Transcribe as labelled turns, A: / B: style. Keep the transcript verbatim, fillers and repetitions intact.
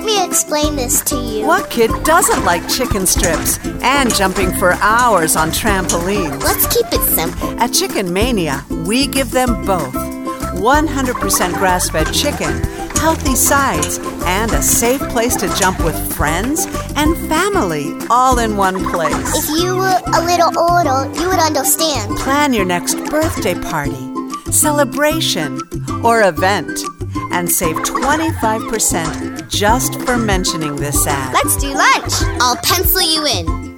A: let me explain this to you.
B: What kid doesn't like chicken strips and jumping for hours on trampolines?
A: Let's keep it simple.
B: At Chicken Mania, we give them both. one hundred percent grass-fed chicken, healthy sides, and a safe place to jump with friends and family all in one place.
A: If you were a little older, you would understand.
B: Plan your next birthday party, celebration, or event, and save twenty-five percent just for mentioning this ad.
A: Let's do lunch. I'll pencil you in.